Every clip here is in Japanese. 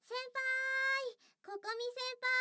先輩、ここみ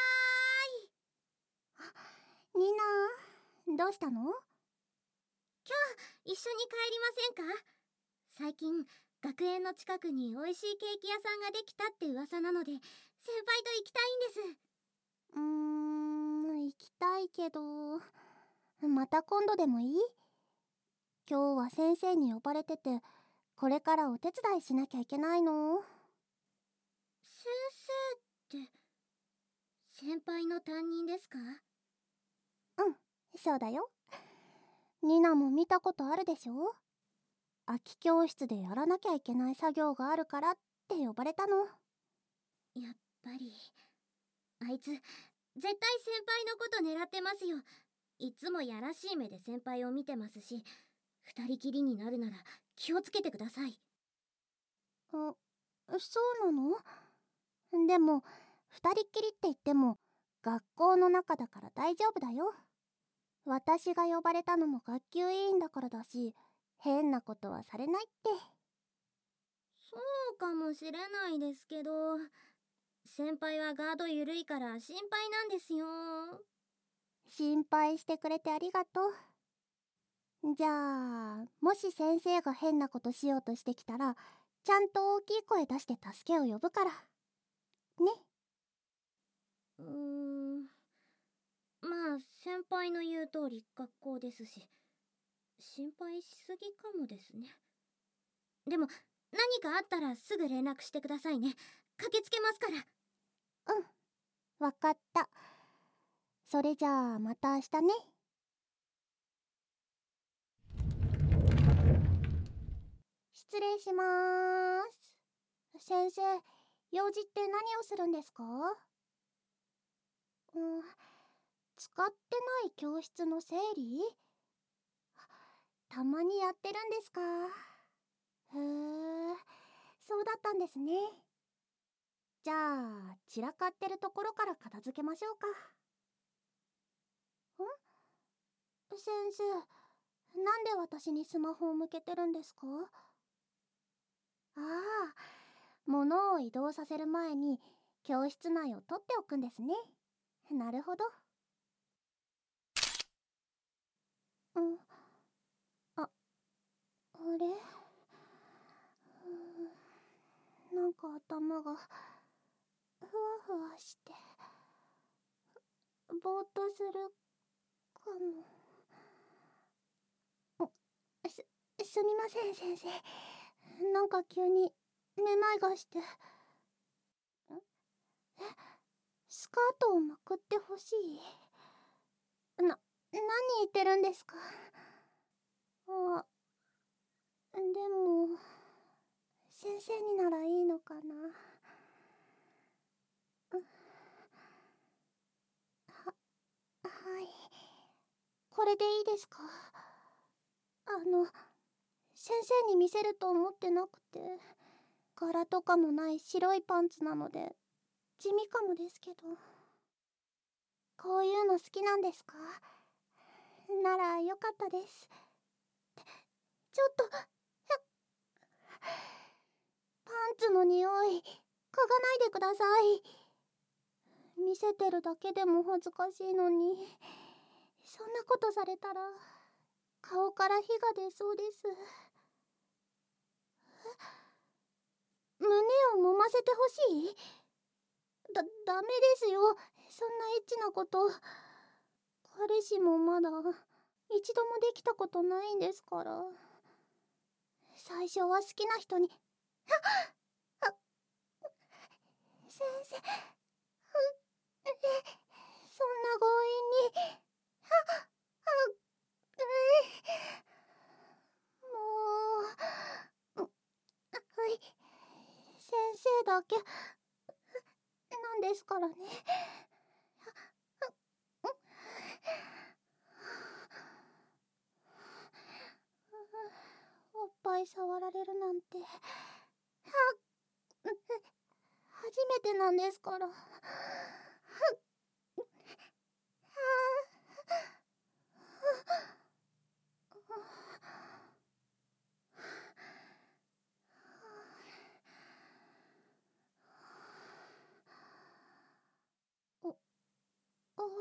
先輩。 ニナ、どうしたの？ 今日一緒に帰りませんか？最近学園の近くに美味しいケーキ屋さんができたって噂なので、先輩と行きたいんです。 行きたいけど、また今度でもいい？今日は先生に呼ばれてて、これからお手伝いしなきゃいけないの。 先生って先輩の担任ですか？ うん、そうだよ。ニナも見たことあるでしょ？空き教室でやらなきゃいけない作業があるからって呼ばれたの。 やっぱりあいつ絶対先輩のこと狙ってますよ。いつもやらしい目で先輩を見てますし、二人きりになるなら気をつけてください。 そうなの？でも二人っきりって言っても学校の中だから大丈夫だよ。私が呼ばれたのも学級委員だからだし、変なことはされないって。 そうかもしれないですけど、先輩はガード緩いから心配なんですよ。 心配してくれてありがとう。じゃあ、もし先生が変なことしようとしてきたら、ちゃんと大きい声出して助けを呼ぶから。ね。 まあ先輩の言う通り学校ですし、心配しすぎかもですね。でも何かあったらすぐ連絡してくださいね。駆けつけますから。 うん、わかった。それじゃあまた明日ね。失礼しまーす。先生、用事って何をするんですか？使ってない教室の整理？たまにやってるんですか？へえ、そうだったんですね。じゃあ、散らかってるところから片付けましょうか。先生、なんで私にスマホを向けてるんですか？ああ、物を移動させる前に教室内を取っておくんですね。なるほど。うん、あ、あれ？なんか頭がふわふわしてぼーっとするかも。すすみません先生、なんか急にめまいがして。スカートをまくってほしい？何言ってるんですか？あ、でも先生にならいいのかな。はい、これでいいですか？先生に見せると思ってなくて、柄とかもない白いパンツなので地味かもですけど。こういうの好きなんですか？ならよかったです。ちょっとパンツの匂い嗅がないでください。見せてるだけでも恥ずかしいのに、そんなことされたら顔から火が出そうです。胸を揉ませてほしい？ダメですよ、そんなエッチなこと。彼氏もまだ一度もできたことないんですから。最初は好きな人に。先生、そんな強引に。もう、はい、先生だけなんですからね。おっぱい触られるなんて初めてなんですから。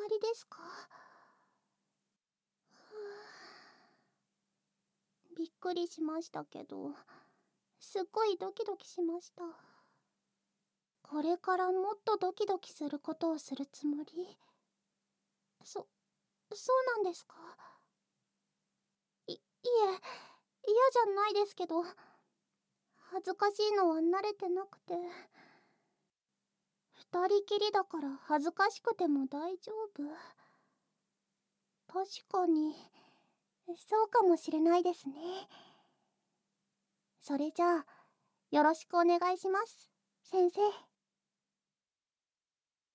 まりですか？びっくりしましたけど、すっごいドキドキしました。これからもっとドキドキすることをするつもり？そうなんですか？いえ、嫌じゃないですけど、恥ずかしいのは慣れてなくて。二人きりだから恥ずかしくても大丈夫。確かに、そうかもしれないですね。それじゃあ、よろしくお願いします、先生。